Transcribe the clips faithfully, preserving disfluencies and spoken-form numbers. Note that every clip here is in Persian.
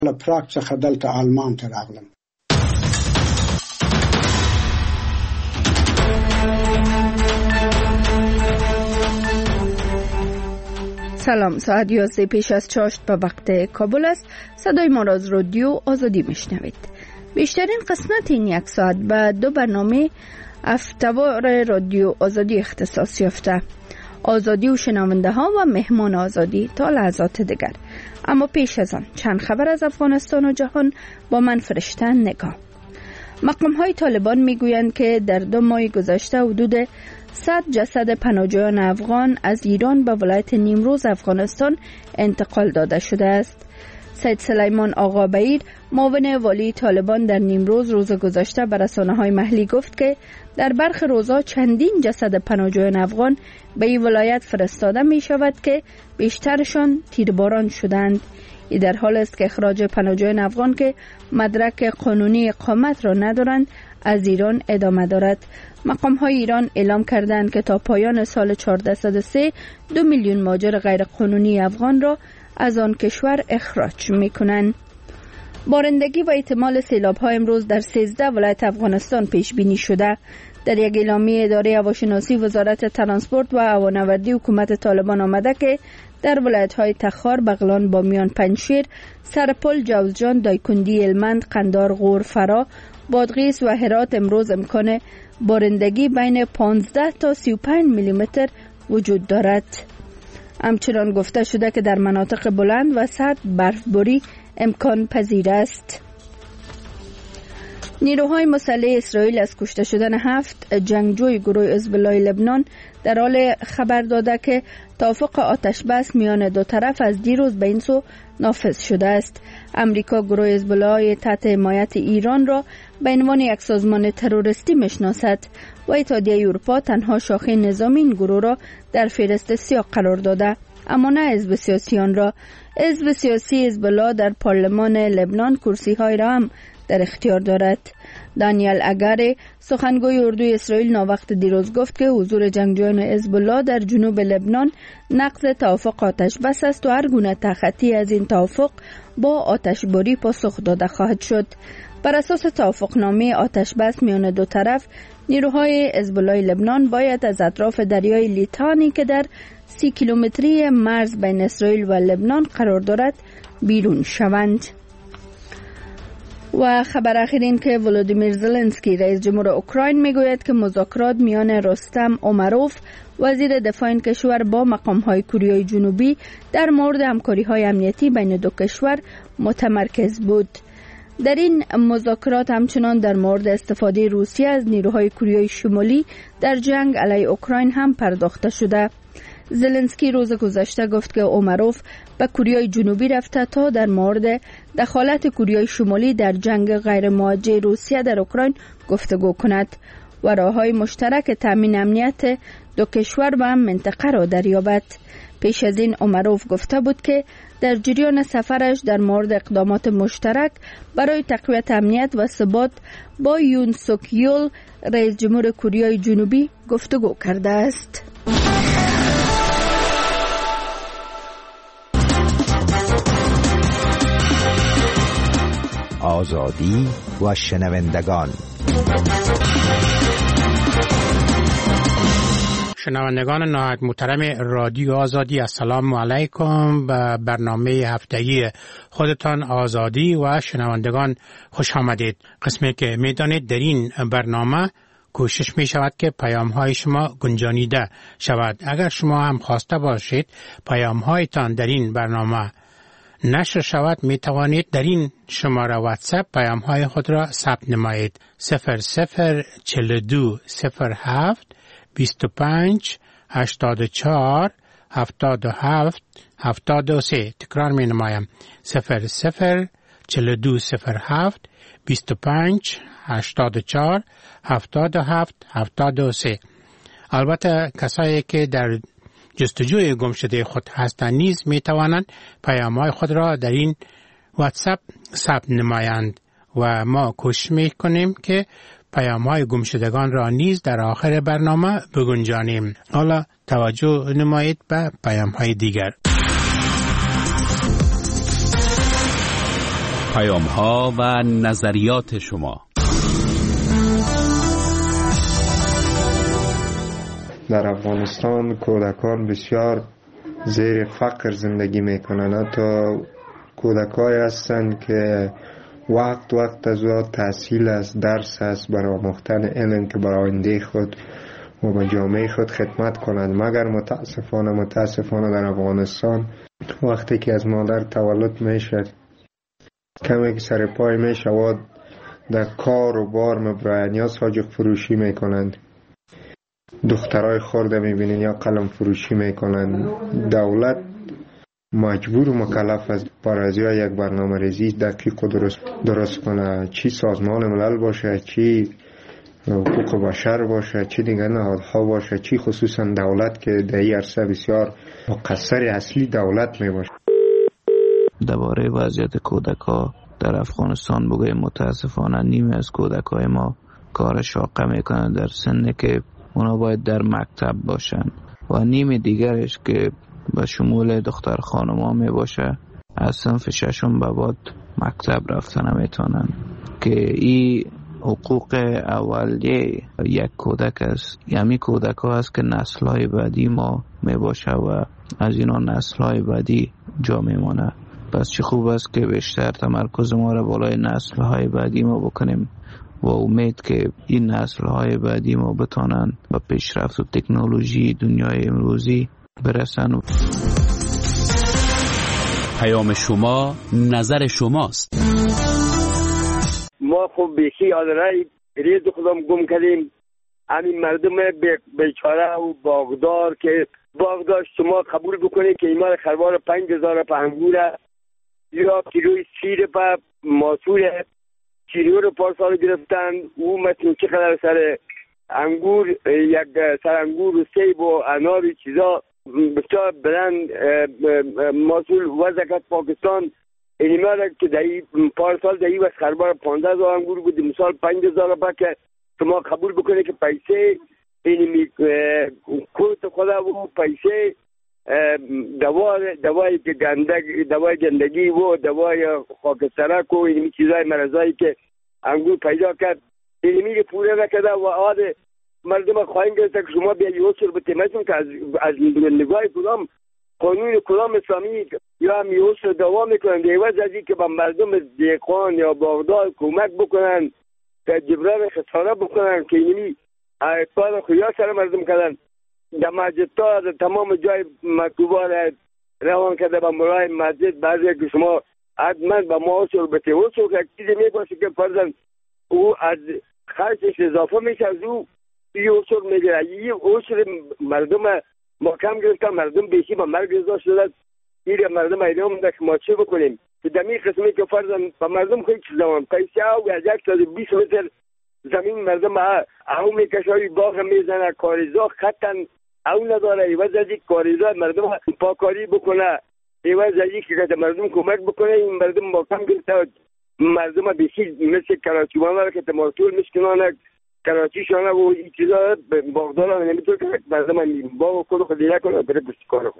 پراگ څخه دلته آلمان ته راغلم. سلام، ساعت یازده پیش از چاشت به وقت کابل است. صدای ما را از رادیو آزادی میشنوید. بیشترین قسمت این یک ساعت به دو برنامه هفته‌وار رادیو آزادی اختصاص یافته: آزادی و شنونده ها و مهمان آزادی تا لحظات دیگر. اما پیش از آن چند خبر از افغانستان و جهان با من فرشته نگاه. مقام های طالبان میگویند که در دو ماه گذشته حدود صد جسد پناهجویان افغان از ایران به ولایت نیمروز افغانستان انتقال داده شده است. سید سلیمان آقا بهیر، معاون والی طالبان در نیمروز، روز گذشته به رسانه‌های محلی گفت که در برخی روزها چندین جسد پناهجویان افغان به این ولایت فرستاده می شود که بیشترشان تیرباران شدند. این در حال است که اخراج پناهجویان افغان که مدرک قانونی اقامت را ندارند از ایران ادامه دارد. مقام های ایران اعلام کردند که تا پایان سال چهارده صد و سه دو میلیون مهاجر غیر قانونی افغان را از آن کشور اخراج می کنند. بارندگی و احتمال سیلاب ها امروز در سیزده ولایت افغانستان پیش بینی شده. در یک اعلامیه اداره هواشناسی وزارت ترانسپورت و هوانوردی حکومت طالبان آمده که در ولایت های تخار، بغلان، بامیان، پنجشیر، سرپل، جوزجان، دایکندی، هلمند، قندهار، غور، فرا، بادغیس و هرات امروز امکان بارندگی بین پانزده تا سی و پنج میلیمتر وجود دارد. همچنان گفته شده که در مناطق بلند و سرد برفباری امکان پذیر است. نیروهای مسلح اسرائیل از کشته شدن هفت جنگجوی گروه حزب الله لبنان در حال خبر داده که توافق آتش بس میان دو طرف از دیروز به این سو نافذ شده است. امریکا گروه حزب الله تحت حمایت ایران را به عنوان یک سازمان تروریستی میشناسد و اتحادیه اروپا تنها شاخه نظامی این گروه را در فهرست سیاه قرار داده، اما نه حزب سیاسی آن را. حزب سیاسی حزب الله در پارلمان لبنان کرسی های را هم در اختیار دارد. دانیل اگر، سخنگوی اردوی اسرائیل، ناوقت دیروز گفت که حضور جنگجویان حزب الله در جنوب لبنان نقض توافق آتش بس است و هر گونه تخطی از این توافق با آتشباری پاسخ داده خواهد شد. بر اساس توافقنامه آتش بس میان دو طرف، نیروهای حزب الله لبنان باید از اطراف دریای لیتانی که در سی کیلومتری مرز بین اسرائیل و لبنان قرار دارد بیرون شوند. و خبر اخیر این که ولودیمیر زلنسکی، رئیس جمهور اوکراین، میگوید که مذاکرات میان رستم اومروف، وزیر دفاع این کشور، با مقام‌های کره جنوبی در مورد همکاری‌های امنیتی بین دو کشور متمرکز بود. در این مذاکرات همچنان در مورد استفاده روسیه از نیروهای کره شمالی در جنگ علیه اوکراین هم پرداخته شده. زلنسکی روز گذشته گفت که اومروف به کره جنوبی رفته تا در مورد دخالت کره شمالی در جنگ غیر موجه روسیه در اوکراین گفتگو کند و راههای مشترک تامین امنیت دو کشور و هم منطقه را دریابد. پیش از این اومروف گفته بود که در جریان سفرش در مورد اقدامات مشترک برای تقویت امنیت و ثبات با یون سوک یول، رئیس جمهور کره جنوبی، گفتگو کرده است. آزادی و شنوندگان. شنوندگان نهایت محترم رادیو آزادی، السلام علیکم. به برنامه هفتگی خودتان آزادی و شنوندگان خوش آمدید. قسمی که میدانید در این برنامه کوشش می شود که پیام های شما گنجانیده شود. اگر شما هم خواسته باشید پیام هایتان در این برنامه نشر شود، می توانید در این شماره واتساپ پیام های خود را ثبت نمایید: صفر صفر چهل و دو صفر هفت بیست و پنج هشتاد و چهار هفتاد و هفت هفتاد و سه. تکرار می نمایم: صفر صفر چهل و دو صفر هفت بیست و پنج هشتاد و چهار هفتاد و هفت هفتاد و سه. البته کسایی که در جستجوی گمشده خود هستند نیز می توانند پیام‌های خود را در این واتساپ ثبت نمایند و ما کوشش می کنیم که پیام‌های گمشدگان را نیز در آخر برنامه بگنجانیم. حالا توجه نمایید به پیام‌های دیگر. پیام‌ها و نظریات شما. در افغانستان کودکان بسیار زیر فقر زندگی میکنند. حتی کودکایی هستند که وقت وقت از وقت تحصیل است، درس است، برای آموختن علم که برای آینده خود و به جامعه خود خدمت کنند. مگر متاسفانه متاسفانه در افغانستان وقتی که از مادر تولد میشد کمی که سر پای میشود در کار و بار مبرایان یا ساجق فروشی میکنند. دخترای خورده میبینین یا قلم فروشی میکنند. دولت مجبور و مکلف است برای یک برنامه ریزی دقیق و درست, درست کنه، چی سازمان ملل باشه، چی حقوق بشر باشه، چی دیگر نهادها باشه، چی خصوصا دولت که در این عرصه بسیار مقصر اصلی دولت می باشه. درباره وضعیت کودک‌ها در افغانستان بگویم متاسفانه نیمه از کودک‌های ما کار شاقه میکنن در سنی که اونا باید در مکتب باشن و نیمه دیگرش که به شمول دختر خانوما می باشه از صنف ششم به بعد مکتب رفتن نمیتونن که این حقوق اولیه یک کودک است. یعنی کودک ها است که نسل های بعدی ما می باشه و از اینا نسل های بعدی جا می مانه. پس چه خوب است که بیشتر تمرکز ما را بالای نسل های بعدی ما بکنیم و امید که این نسل های بعدی ما بتانن به پیشرفت و تکنولوژی دنیای امروزی برسن. پیام شما نظر شماست. ما خب بیخی آدرای رید خودم گم کردیم. همین مردم بیچاره و باغدار که باغدار شما قبول بکنید که ایمان خروار پنج هزار پنگوره یا کیلوی سیر پا ماسوره کیلو رو پارسال گرفتن. او مثل چه قدر سر انگور یک سر انگور و سیب و انار چیزا بسیار بلند ماسول وزکت پاکستان اینیما را که دهی پارسال دهی و خربار پانزده هزار انگور بود، مثال پنج هزار با که شما قبول بکنه که پیسه اینیمی کوت خدا و پیسه دوای دوایی که گندگی دوای گندگی و دوای خاکسترک و اینیمی چیزای مرضایی که انگور پیدا کرد اینیمی که پوره نکده و آده مردم خواهیم گرفت که شما بیا یه سر بتیمتون که از, از نگاه کدام قانون کدام اسلامی یا هم یه سر دوام میکنن دیوز از این که با مردم دیقان یا باغدار کمک بکنن که جبران خساره بکنن که اینمی کار خیال سر مردم کردن. در مسجد تا در تمام جای مکتوبان روان کرده با مرای مسجد بعضی که شما حتما با ما سر بتیمتون که چیزی میباشه که فرزن او از خرچش اضافه میشه از او یه اصول میگیره. یه اصول مردم ما کم گرفتن، مردم بیشی با مرگ رضا شدن. این مردم اینا مونده که ما چه بکنیم که دمی قسمی که فرضاً با مردم خیلی چیز زمان پیسه او از یک ساده بیس متر زمین مردم او میکشایی باغ میزنه کاریزا خطن او نداره ایوز از یک کاریزا مردم پاکاری بکنه ایوز از یک که مردم کمک بکنه. این مردم ما کم گرفتن، مردم بیشی مثل کراچیوانه که تمارتول میشکنانه کراچی شانه و این چیزا باغداران نمیتونه که مردم باغ کلو خدیره کنه بره بستی کارو.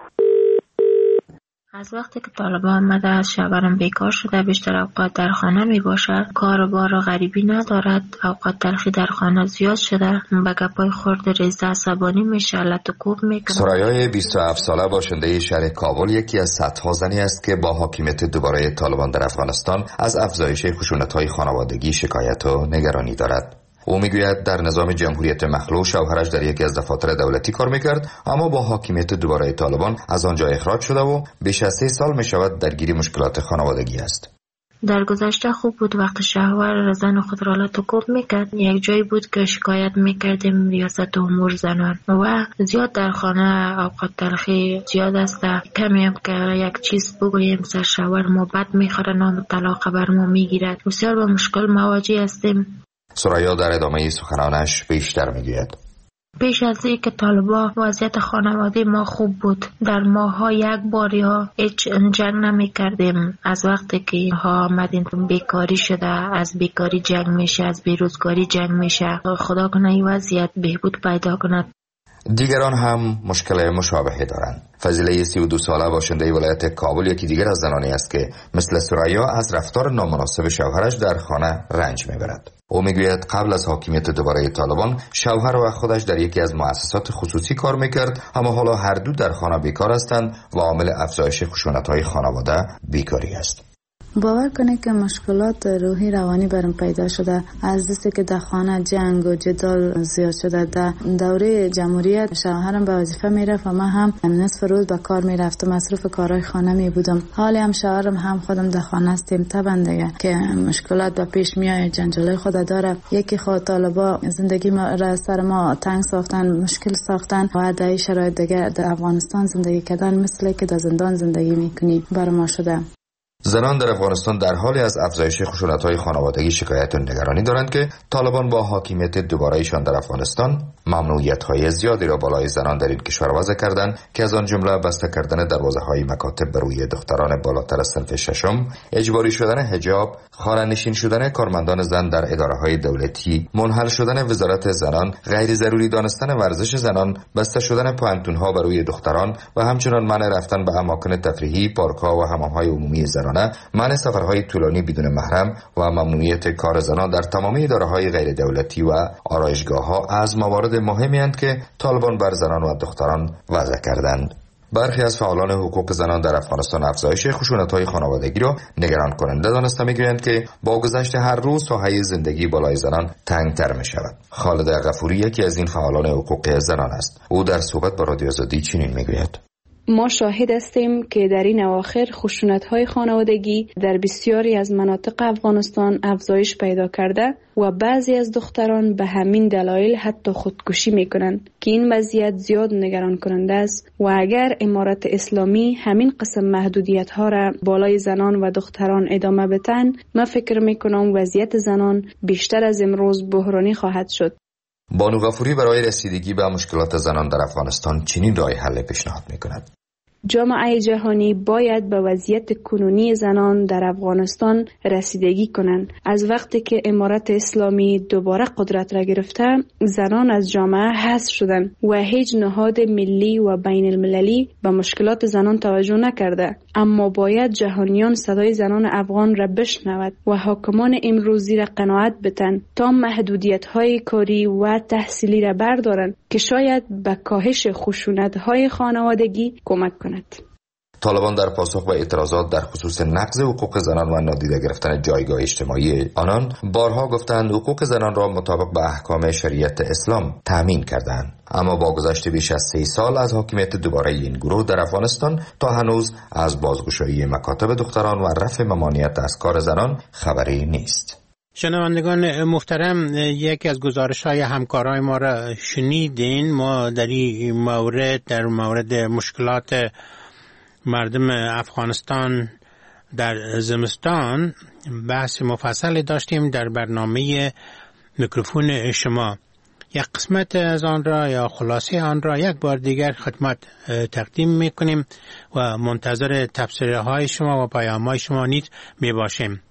از وقتی که طالبان آمده از شوهرم بیکار شده، بیشتر اوقات در خانه می باشد، کار و بار غریبی ندارد، اوقات تلخی در خانه زیاد شده، به گپای خورد ریزه عصبانی میشه، علت و کوب میکنه. سرایای بیست و هفت ساله باشنده شهر کابل یکی از صدها زنی است که با حاکمیت دوباره طالبان در افغانستان از افزایش خشونت‌های خانوادگی شکایت و نگرانی دارد. او میگوید در نظام جمهوریت مخلوع شوهرش در یکی از دفاتر دولتی کار میکرد، اما با حاکمیت دوباره طالبان از آنجا اخراج شده و بیش از سه سال میشود درگیر مشکلات خانوادگی است. در گذشته خوب بود وقت شوهر زن خود را لط و کوب میکرد. یک جایی بود که شکایت میکردیم ریاست امور زنان و زیاد در خانه اوقات تلخی زیاد است. کمی هم که یک چیز بگوییم سر شوهر ما بد میخوره، نام طلاق بر ما میگیرد. بسیار با مشکل مواجه هستیم. سرایا در ادامه سخنانش بیشتر میگوید. پیش از این که طالبان وضعیت خانواده ما خوب بود. در ماها یک بار یا هیچ جنگ نمی کردیم. از وقتی که ها آمدین بیکاری شده، از بیکاری جنگ میشه، از بیروزگاری جنگ میشه. خدا کنه این وضعیت بهبود پیدا کند. دیگران هم مشکل مشابهی دارند. فضیله سی و دو ساله باشنده ولایت کابل یکی دیگر از زنانی است که مثل سریا از رفتار نامناسب شوهرش در خانه رنج میبرد. او میگوید قبل از حاکمیت دوباره طالبان شوهر و خودش در یکی از مؤسسات خصوصی کار میکرد، اما حالا هر دو در خانه بیکار هستند و عامل افزایش خشونت‌های خانواده بیکاری است. باور کنید که مشکلات روحی روانی برام پیدا شده از دستی که در خانه جنگ و جدال زیاد شده. در دوره جمهوریت شوهرم به وظیفه میرفت و من هم نصف روز به کار میرفتم، مصروف کارهای خانه می بودم. حالی هم شوهرم هم خودم در خانه هستیم تبندگه که مشکلات به پیش میاد، جنجال خود داره. یکی خود طالبا زندگی ما را سر ما تنگ ساختن، مشکل ساختن و در شرایط دیگه در افغانستان زندگی کردن مثل که در زندان زندگی میکنی بر ما شده. زنان در افغانستان در حالی از افزایش خشونت‌های خانوادگی شکایت و نگرانی دارند که طالبان با حاکمیت دوباره‌ایشان در افغانستان ممنوعیت‌های زیادی را بالای زنان در این کشور وضع کردند که از آن جمله بسته کردن دروازه‌های مکاتب بر روی دختران بالاتر از صنف ششم، اجباری شدن حجاب، خانه‌نشین شدن کارمندان زن در اداره‌های دولتی، منحل شدن وزارت زنان، غیر ضروری دانستن ورزش زنان، بسته شدن پوانتون‌ها بر روی دختران و همچنین منع رفتن به اماکن تفریحی، پارک‌ها و حمام‌های عمومی زنان، منع سفرهای طولانی بدون محرم و ممنوعیت کار زنان در تمام اداره‌های غیر دولتی و آرایشگاه‌ها از موارد مهمی اند که طالبان بر زنان و دختران وضع کردند. برخی از فعالان حقوق زنان در افغانستان افزایش خشونت‌های خانوادگی را نگران کننده دانسته می‌گویند که با گذشت هر روز ساحه زندگی بالای زنان تنگ‌تر می‌شود. خالد غفوری یکی از این فعالان حقوق زنان است. او در صحبت با رادیو آزادی چنین می‌گوید: ما شاهد هستیم که در این اواخر خشونت‌های خانوادگی در بسیاری از مناطق افغانستان افزایش پیدا کرده و بعضی از دختران به همین دلایل حتی خودکشی می‌کنند که این وضعیت زیاد نگران کننده است و اگر امارت اسلامی همین قسم محدودیت‌ها را بالای زنان و دختران ادامه بدن، من فکر می‌کنم وضعیت زنان بیشتر از امروز بحرانی خواهد شد. بانو غفوری برای رسیدگی به مشکلات زنان در افغانستان چنین راه حل پیشنهاد می‌کند: جامعه جهانی باید به وضعیت کنونی زنان در افغانستان رسیدگی کنند. از وقتی که امارت اسلامی دوباره قدرت را گرفته، زنان از جامعه حذف شدند و هیچ نهاد ملی و بین المللی به مشکلات زنان توجه نکرده. اما باید جهانیان صدای زنان افغان را بشنود و حاکمان امروزی را قناعت بدن تا محدودیت‌های کاری و تحصیلی را بردارند که شاید به کاهش خشونت‌های خانوادگی کمک کند. طالبان در پاسخ به اعتراضات در خصوص نقض حقوق زنان و نادیده گرفتن جایگاه اجتماعی آنان بارها گفتند حقوق زنان را مطابق به احکام شریعت اسلام تامین کردند. اما با گذشت بیش از سه سال از حاکمیت دوباره این گروه در افغانستان تا هنوز از بازگشایی مکاتب دختران و رفع ممانعت از کار زنان خبری نیست. شنوندگان محترم، یکی از گزارش‌های همکارای ما را شنیدین. ما در این مورد در مورد مشکلات مردم افغانستان در زمستان بحث مفصل داشتیم در برنامه میکروفون شما. یک قسمت از آن را یا خلاصه آن را یک بار دیگر خدمت تقدیم میکنیم و منتظر تبصره های شما و پیام های شما نیز می باشیم.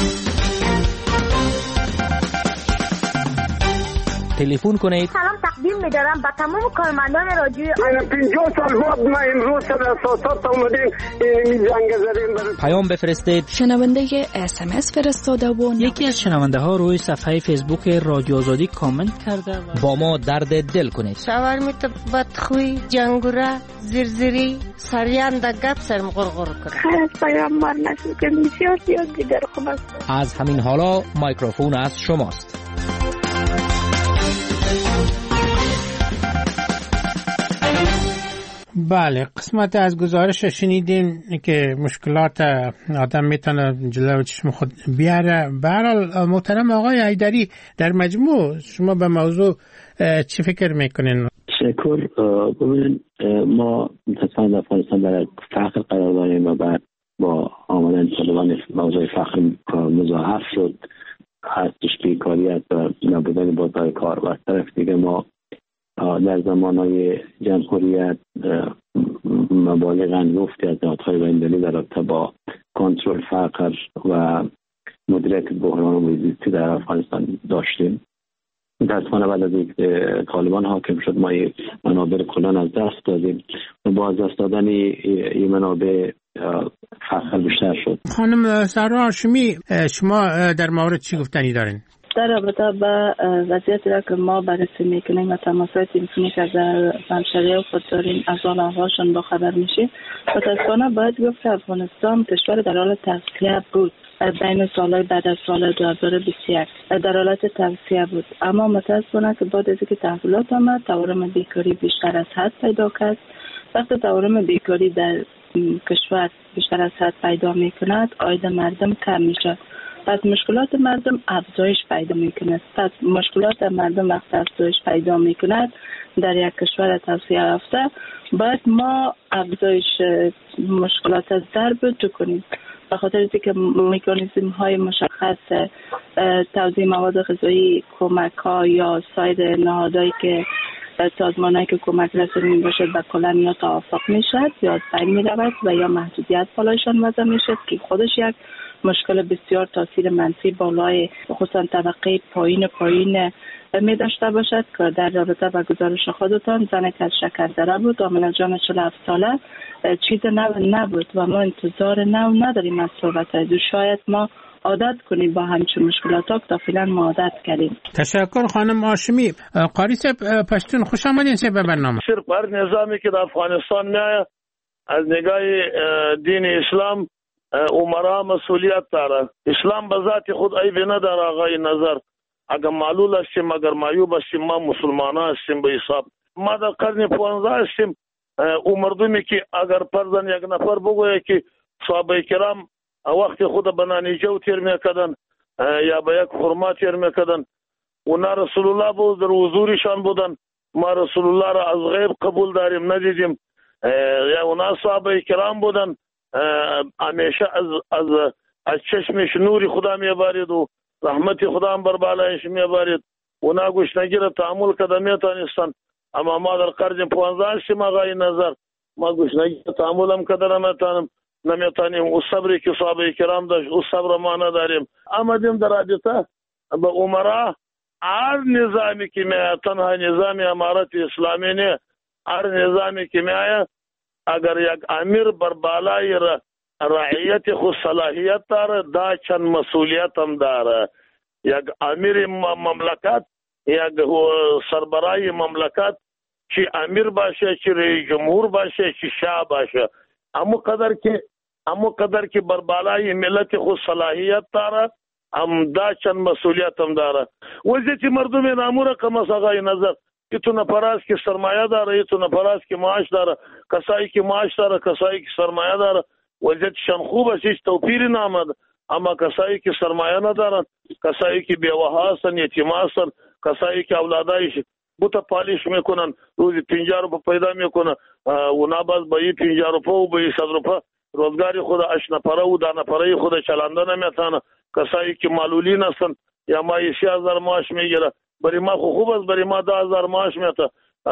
تلفن کنید. سلام تقدیم می‌دارم به تمام کارمندان رادیوی من پنجاه سال بعد ما امروز سر اساسات اومدیم این زنگ زدیم برای پیام بفرستید. شنونده اس ام اس فرستاده و یکی از شنونده ها روی صفحه فیسبوک رادیو آزادی کامنت کرده و با ما درد دل کنید. شوهر میت بدخوی، جنگوره، زرزری، سریان د گپ سرم غرغر کنه. خیر پیام مار نشد که بسیار زیاد دیگر خوب است. از همین حالا میکروفون از شماست. بله، قسمت از گزارش شنیدیم که مشکلات آدم میتونه جلو چشم خود بیاره. به هر حال محترم آقای حیدری، در مجموع شما به موضوع چی فکر میکنین؟ شکر. ببینید ما متاسفانه در افغانستان برای فقر قرار داریم و بعد با آمدن طالبان موضوع فقر مضاعف شد، هستش بیکاریت و نبودن بازار کار و از طرف دیگه ما در زمانهای جمهوریت مبالغ انگفتی از نهادهای بین‌المللی در رابطه با کنترل فقر و مدیریت بحران محیط زیستی در افغانستان داشتیم متاسفانه بعد از اینکه طالبان حاکم شد ما این منابع کلان از دست دادیم و با از دست دادن این منابع فقر بیشتر شد. خانم سهرا هاشمی، شما در مورد چی گفتنی دارین؟ در رابطه با وضعیتی را که ما بررسی میکنیم و تماسات تلفنی که در همشهری خود داریم از حال احوالشان با خبر میشیم، متاسفانه باید گفت که افغانستان کشور در حال تغذیه بود. بین سالهای بعد از سال دو هزار و بیست و یک در حالت تغذیه بود، اما متاسفانه که بعد از اینکه تحولات آمد تورم بیکاری بیشتر از حد پیدا کرد. وقتی تورم بیکاری در کشور بیشتر از حد پیدا میکند عاید مردم کم میشه، پس مشکلات مردم افزایش پیدا میکند. پس مشکلات مردم وقتی افزایش پیدا میکند در یک کشور توسعه یافته باید ما افزایش مشکلات از ضرب تو کنیم، به خاطر اینکه مکانیزم های مشخص توزیع مواد غذایی، کمک ها یا سایر نهادهایی که سازمان هایی که کمک رسانی می باشد و کلن یا توافق می شد یا سعی می رود و یا محدودیت بالایشان وضع می شد که خودش یک مشکل بسیار تاثیر منفی بالای خصوصا طبقه پایین پایین می داشته باشد که در رابطه با گزارش خودتان زن که از شکردره بود آمنا جان چهل و هفت ساله چیز نو نبود و ما انتظار نو نداریم از صحبت دو. شاید ما عادت کنیم با همچون مشکلات ها تا فعلا ما عادت کردیم. تشکر خانم هاشمی. قاری صاحب پشتون خوش آمدین صاحب به برنامه. صرف هر نظامی که در افغانستان میایه از نگاه دین اسلام عمرا مسئولیت داره. اسلام به ذات خود عیب نداره آقای نظر. اگر معلول هستیم اگر معیوب هستیم ما مسلمان هستیم به حساب. ما در قرن پانزده هستیم. او مردمی که اگر پرزن یک نفر بگویه که صحابه کرام وقتی خود به نانیجو تیر میکردن یا به یک خرما تیر میکردن اونا رسول الله بود در حضورشان بودن، ما رسول الله را از غیب قبول داریم ندیدیم. یا اونا صحابه کرام بودن همیشه از از از چشمش نوری خدا میبارید و رحمت خدا هم بر بالایش میبارید. اونا گشنگی را تحمل کرده میتونستن، اما ما در قرن پانزده هستیم آقای نظر ما گشنگی را تحمل هم کرده نمیتونیم نمیتونیم او صبری که صحابه کرام داشت او صبر ما نداریم. آمدیم در رابطه به عمرا هر نظامی که میاد تنها نظام امارت اسلامی نه، هر نظامی که میاد اگر یک امیر بر بالای رعیت خود صلاحیت داره دا چند مسئولیت هم داره. یک امیر مملکت یک سربرای مملکت چی امیر باشه چی رئیس جمهور باشه چی شاه باشه اما قدر که اما قدر که بر بالای ملت خود صلاحیت داره هم دا چند مسئولیت هم داره. وضعیت مردم نامور کم از آقای نظر ایتو نفراز که سرمایه داره ایتو نفراز که معاش داره کسایی که معاش داره کسایی که سرمایه داره وضعیتشان خوب است هیچ توپیری نامد، اما کسایی که سرمایه ندارن کسایی که بیوه هستن یتیم هستن کسایی که اولادایش بوتا پالیش میکنن روزی پنجاه روپه پیدا میکنن اونا باز با این پنجاه روپه و با این صد روپه روزگاری خود اش نفره و ده نفره خود چلنده نمیتانه. کسایی که معلولین هستن یا ما سی هزار معاش میگیره برای ما خوب است برای ما ده هزار معاش میته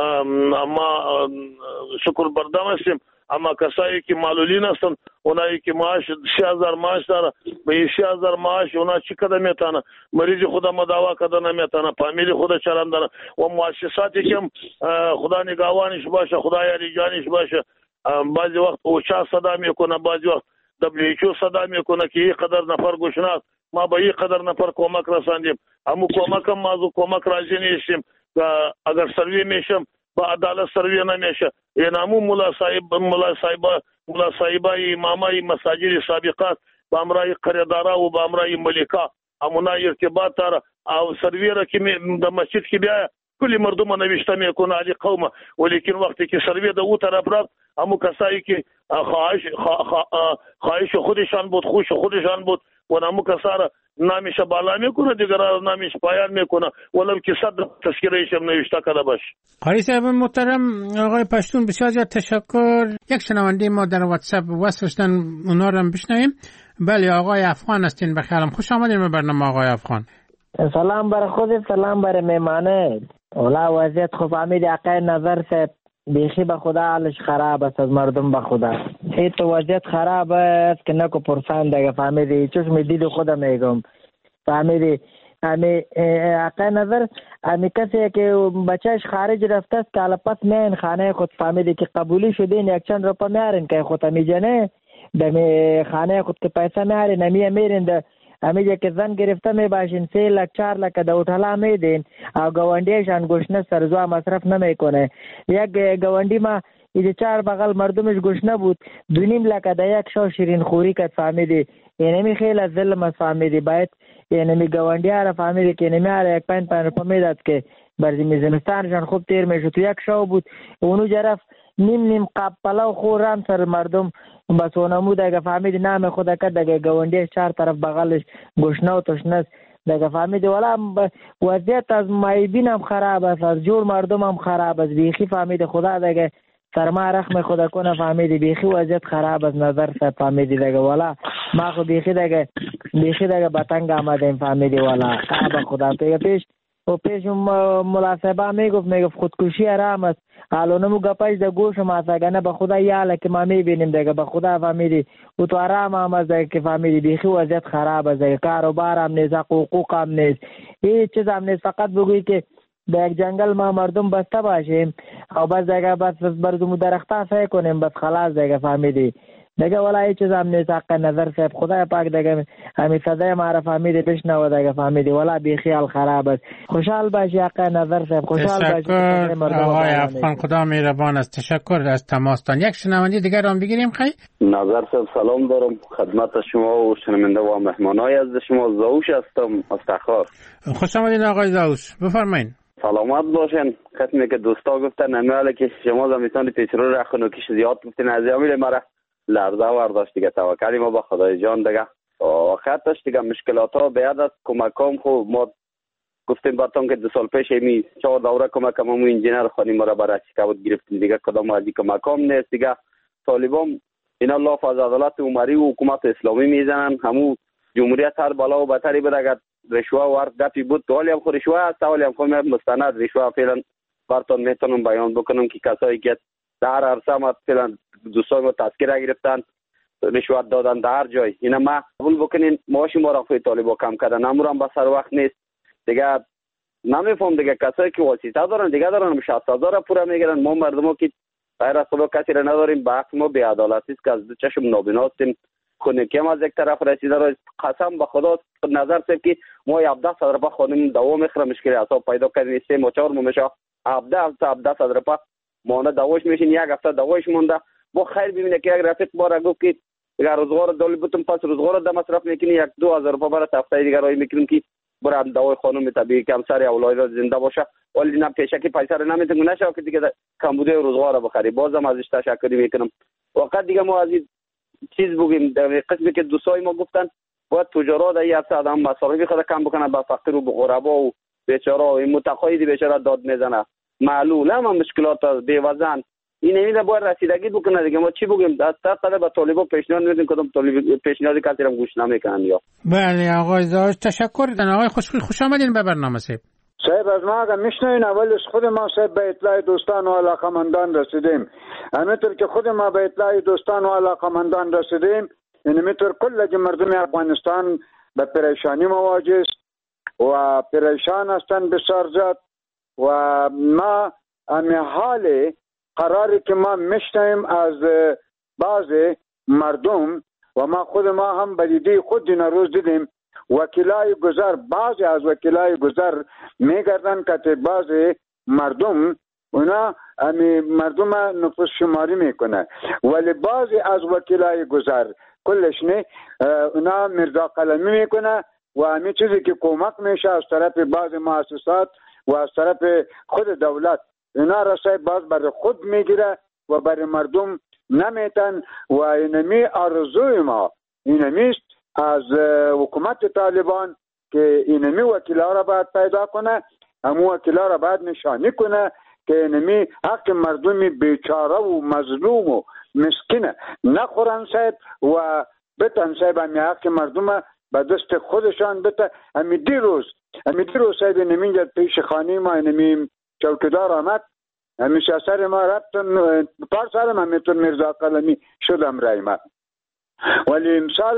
اما شکر بردم هستیم، اما کسایی که معلولین هستن اونایی که معاش سی هزار معاش داره به سی هزار معاش اونا چی کده میتانه مریض خدا مداوا کده نمیتانه فامیلی خدا چرندانه و مؤسساتی که خدا نگاوانش باشه خدا یاری جانش باشه بعضی وقت اوچا صدا میکنه بعضی وقت دبلیوچو صدا میکنه که این قدر نفر گشناست ما به این قدر نفر کمک رساندیم اما کمک هم ما از کمک راضی نیستیم. اگر سروی میشم با عدالت سروی نمیشه اینامو مولا صاحب مولا صاحب مولا صاحبای امامای مساجد سابقات با امرای قریدارا و با امرای ملکا امونا ارتباط داره او سروی را که د مسجد کې بیا کلی مردم نوشته میکنه علی قومه ولیکن وقتی که سروی د او طرف رفت امو کسایی که خواهش خواهش خودشان بود خوش خودشان بود و نامو کساره نامش بالا میکنه دیگر نامش پایان میکنه ولو که صد تذکرهش هم نوشته کرده باشه. قاری صاحب محترم آقای پشتون بسیار زیاد تشکر. یک شنونده ما در واتساپ وصلشتن اونا رو هم بشنویم. بله آقای افغان هستین بخیرم خوش آمدین به برنامه آقای افغان. سلام بر خودت سلام بر میمانه. اولا وضعیت خوب امید آقای نظر سے بیخی به خدا حالش خراب است از مردم به خدا این تو وضعیت خراب است که نکو پرسان دیگه فهمیدی چشم دید خودم میگم فهمیدی امی حق نظر امی کسی که بچهش خارج رفته است که پس میان خانه خود فهمیده که قبولی شدین یک چند روپا میارن که خود امی جنه دمی خانه خود که پیسه میارن امی میرین ده امی که زن گرفته می باشین سه لک چهار لک ده اوتلا میدین او گوانڈیشان گوشنه سرزوا مصرف نمیکنه. یک گوانڈی ما ایده چهار بغل مردمش گوشنه بود دو نیم لک ده یک شو شیرین خوری کد فهمیدی اینمی خیلی ظلم است فهمیدی. باید اینمی گوانڈی ها را فهمیدی که اینمی ها را یک پنج پنج روپا میداد که برزی زمستانشان خوب تیر میشد. تو یک شو بود اونو جرف نیم نیم قاب پلاو خورم سر مردم بس اونمو دیگه فهمیدی نام خود کد دیگه گوانڈیش چهار طرف بغلش گوشنه و تشنه دیگه فهمیدی. والا وضعیت از مایبین هم خراب است از جور مردم هم خراب است بیخی فهمیدی. خدا دیگه سرما رحم خدا کنه فهمیدی بیخی وضعیت خراب از نظر سه فهمیدی دیگه. والا ما خو بیخی دیگه بیخی دیگه بتنگ آمدیم فهمیدی. والا قابا خدا پیگه پیش و پیش ملاصبه میگفت میگفت خودکشی حرام است. حالونمو گپایش ده گوش ماساگانه به خدا یاله که ما میبینیم دیگه به خدا فهمیدی او تو حرام هم است دیگه که فهمیدی بیخی وضعیت خراب است دیگه. کاروبار هم نیست حقوق هم نیست هیچ چیز هم نیست. فقط بگوی که در یک جنگل ما مردم بسته باشیم او بس دیگه بس بردمو درخته سعی کنیم بس خلاص دیگه فهمیدی دیگه. والا هیچ چیز هم نیست. حق نظر صاحب خدا پاک دیگه همین صدای ما را فهمیدی پیش نو دیگه فهمیدی. والا بیخیال خراب است. خوشحال باشی حق نظر صاحب خوشحال باشی. تشکر آقای افغان خدا مهربان است. تشکر از تماستان. یک شنونده دیگر هم بگیریم. خیلی نظر صاحب سلام دارم خدمت شما و شنونده و مهمانای از شما. زاوش هستم از تخار. خوش آمدید آقای زاوش بفرمایید. سلامت باشین. ختمی که دوستا گفتن نمیاله که شما زمستان پیچرو را خنوکیش زیاد گفتین از یامیل مرا لرزه ورداشت دیگه. توکلی ما به خدای جان دیگه. خطش دیگه مشکلات ها بیاد از کمکام خو ما گفتیم براتون که دو سال پیش می چهار دوره کمکم همون انجینر خانی ما را برای چیکاوت گرفتیم دیگه. کدام از این کمکام نیست دیگه. طالبان اینا لاف از عدالت عمری و حکومت اسلامی میزنن. همون جمهوریت هر بالا و بتری بود. اگر رشوه ورد دفی بود حالی هم خود رشوه هست حالی هم خود مستند رشوه فعلا براتون میتونم بیان بکنم که کسایی که در عرصه ما فعلا دوستان ما تذکره گرفتن رشوت دادن در جای اینا ما قبول بکنین معاش مرافع طالبا کم کردن امورم به سر وقت نیست دیگه. نمیفهم دیگه کسایی که واسطه دارن دیگه دارن شصت هزار پورا میگیرن. ما مردم که غیر از خدا کسی را نداریم. به حق ما بی‌عدالتی است که از چشم نابینا هستیم. خونکی هم از یک طرف رسیده را قسم به خدا نظر سید که ما هفده صد روپا خانم دوا میخوره مشکل حساب پیدا کردیم سه ما چهار ما میشه هفده تا هفده صد روپا مانه دواش میشین یک هفته دواش مونده. با خیر ببینه که یک رفیق بار گفت که اگر روزگار دول بتون پس روزگار د مصرف میکنی یک دو هزار روپا برای هفته دیگه رای میکنیم که برای دوای خانم طبیعی که همسر اولاد زنده باشه ولی نه پیشه که پیسه رو نمیتونم نشه که دیگه کمبوده روزگار رو بخری. بازم ازش تشکر میکنم. وقت دیگه ما از چیز بگیم در قسمی که دوستای ما گفتن باید تجارت ای هفته هم مصارفی خود کم بکنن با فقیر و غربا و بیچاره و متقاعد بیچاره داد میزنه. معلومه هم مشکلات بی‌وزن این نمیده باید رسیدگی بکنه دیگه. ما چی بگیم از تا قدر با طالبا پیشنهاد میدیم کدوم طالب پیشنهاد کسی رو گوش نمیکنن. یا بله آقای زاوش تشکر. آقای خوش خوش آمدین به برنامه صاحب. صاحب از ما اگر میشنوین اول از خود ما صاحب به اطلاع دوستان و علاقمندان رسیدیم. همینطور که خود ما به اطلاع دوستان و علاقمندان رسیدیم اینمیطور کل مردم افغانستان به پریشانی مواجه است و پریشان هستند بسیار زیاد و ما امی حال قراری که ما میشنویم از بعض مردم و ما خود ما هم بدیدی خود این روز دیدیم وکیلای گذر بعضی از وکیلای گذر میگردن که بعضی مردم اونا امی مردم نفوس شماری میکنه ولی بعضی از وکیلای گذر کلش نه اونا مرزا قلمی میکنه و همین چیزی که کمک میشه از طرف بعضی مؤسسات و از طرف خود دولت اینا رسای باز برای خود میگیره و برای مردم نمیتن و اینمی آرزوی ما اینمیست از حکومت طالبان که اینمی وکیلا را باید پیدا کنه همو وکیلا را باید نشانی کنه که اینمی حق مردمی بیچاره و مظلوم و مسکینه نخورن صاحب و بتن صاحب همی حق مردم به دست خودشان بته. همی دیروز همی دیروز صاحب اینمی پیش خانی ما اینمی چوکیدار آمد همیشه سر ما رفتن پار سرم همیتون مرزا قلمی شدم رای ما ولی امسال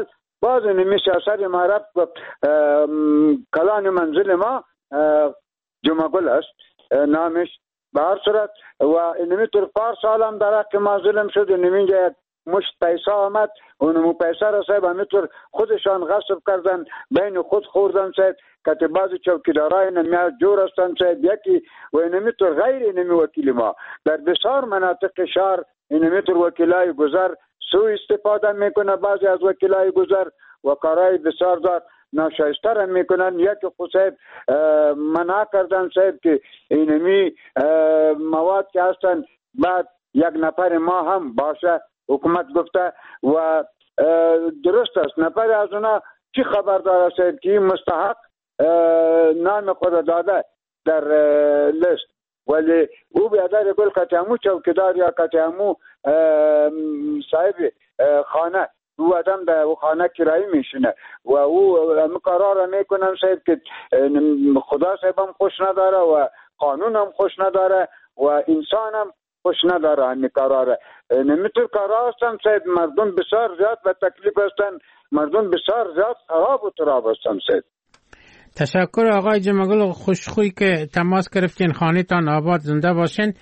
باز اینمی سیاست ما رفت کلان منزل ما جمعه گل است نامش. به هر صورت و اینمی طور پار سالم در حق ما ظلم شد. اینمی اینجا یک مشت پیسه آمد، اونمو پیسه را صاحب همینطور خودشان غصب کردن، بین خود خوردن صاحب، که بعضی چوکیدارای نمیاد جور هستن صاحب یکی و اینمیطور غیر اینمی وکیل ما در بسیار مناطق شهر اینمیطور وکیلای گذر سو استفاده میکنه. بعضی از وکیلای گذر و کارهای بسیار دار ناشایسته را میکنن. یکی خود صاحب منع کردن صاحب که اینمی مواد که هستن بعد یک نفر ما هم باشه. حکومت گفته و درست است نفر از اونا چی خبردار است که مستحق نام خود داده در لیست، ولی او بیادر گل کتیمو چوکیدار یا کتیمو صاحب خانه او آدم در خانه کرایی میشینه و او قرار میکنن صاحب که خدا صاحب هم خوش نداره و قانون هم خوش نداره و انسان هم خوش نداره. همی قراره نمیتور قرار هستن صاحب مردم بسیار زیاد و تکلیف هستن، مردم بسیار زیاد خراب و تراب هستن صاحب. تشکر آقای جمعگل خوشخوی که تماس گرفتین. خانه تان آباد زنده باشین.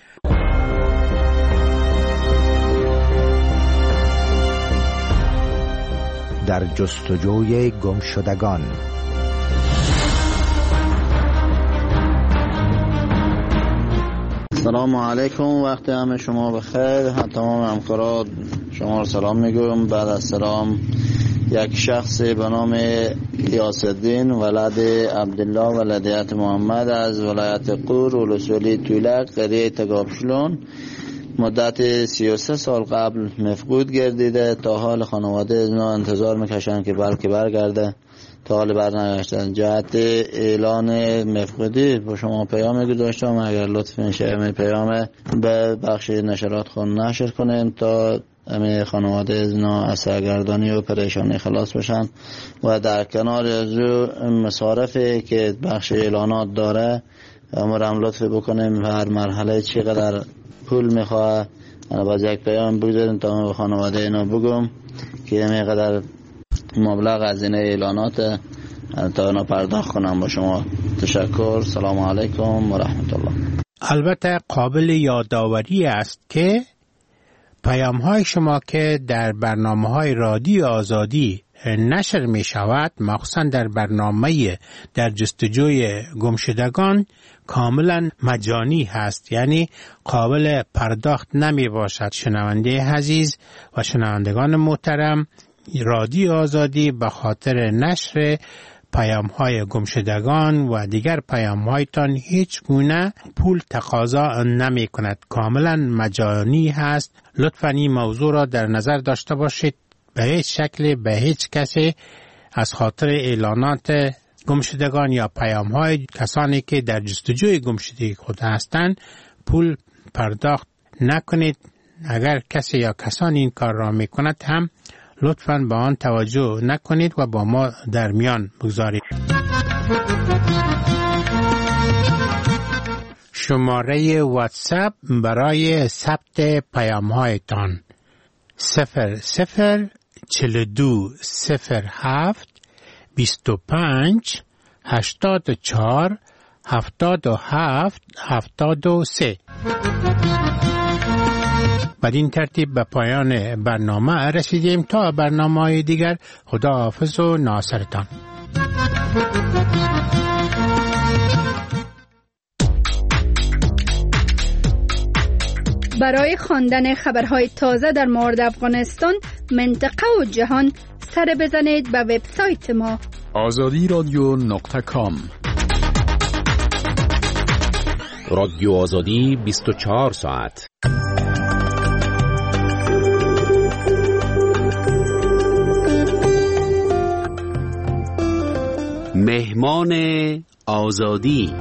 در جستجوی گمشدگان. سلام علیکم، وقت همه شما بخیر. تمام همکاران شما رو سلام میگویم. بعد از سلام یک شخص به نام یاسرالدین ولد عبدالله ولدیت محمد از ولایت قور ولسوالی طولک قریه تگابشلون مدت سی و سه سال قبل مفقود گردیده. تا حال خانواده اینا انتظار میکشن که بلکه برگرده، تا حال برنگشتن. جهت اعلان مفقودی با شما پیام گذاشتم، اگر لطف میشه می پیام به بخش نشرات خون نشر کنیم تا همه خانواده اینا از سرگردانی و پریشانی خلاص بشن و در کنار از مصارفی که بخش اعلانات داره امرم لطف بکنیم هر مرحله چقدر پول میخواه باز یک پیام بگذاریم تا به خانواده اینا بگم که همینقدر مبلغ از این اعلانات تا اینا پرداخت کنم. با شما تشکر. سلام علیکم و رحمت الله. البته قابل یادآوری است که پیام های شما که در برنامه های رادیو آزادی نشر می شود، مخصوصا در برنامه در جستجوی گمشدگان، کاملا مجانی هست، یعنی قابل پرداخت نمی باشد. شنونده عزیز و شنوندگان محترم، رادیو آزادی به خاطر نشر پیام های گمشدگان و دیگر پیام هایتان هیچ گونه پول تقاضا نمی کند، کاملا مجانی هست. لطفاً این موضوع را در نظر داشته باشید. به هیچ شکل به هیچ کسی از خاطر اعلانات گمشدگان یا پیام های کسانی که در جستجوی گمشدگی خود هستند پول پرداخت نکنید. اگر کسی یا کسانی این کار را می کند هم لطفاً به آن توجه نکنید و با ما در میان بگذارید. شماره واتساپ برای ثبت پیام هایتان صفر صفر چل دو صفر هفت بیست و پنج هشتاد و چهار هفتاد و هفت هفتاد و سه. بدین ترتیب به پایان برنامه رسیدیم. تا برنامه‌های دیگر خداحافظ و ناصرتان. برای خواندن خبرهای تازه در مورد افغانستان، منطقه و جهان سر بزنید به وبسایت ما آزادی رادیو نقطه کام. رادیو آزادی بیست و چهار ساعت. مهمان آزادی.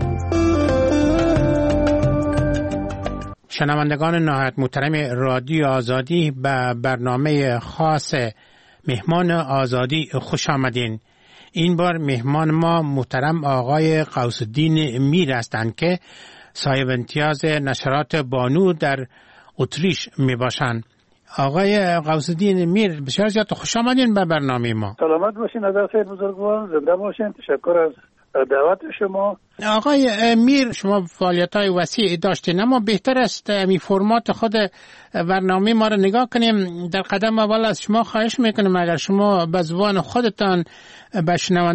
شنوندگان نهایت محترم رادیو آزادی، به برنامه خاص مهمان آزادی خوش آمدین. این بار مهمان ما محترم آقای غوثالدین میر هستند که صاحب امتیاز نشرات بانو در اتریش می باشند. آقای غوث الدین میر، بسیار زیاد خوش آمدین به برنامه ما. سلامت باشین نظر بزرگوار، زنده باشین. تشکر از دعوت شما. آقای میر، شما فعالیت‌های وسیع داشتین، اما بهتر است می فرمات خود برنامه ما رو نگاه کنیم. در قدم اول از شما خواهش میکنم اگر شما به زبان خودتان به شنوندگان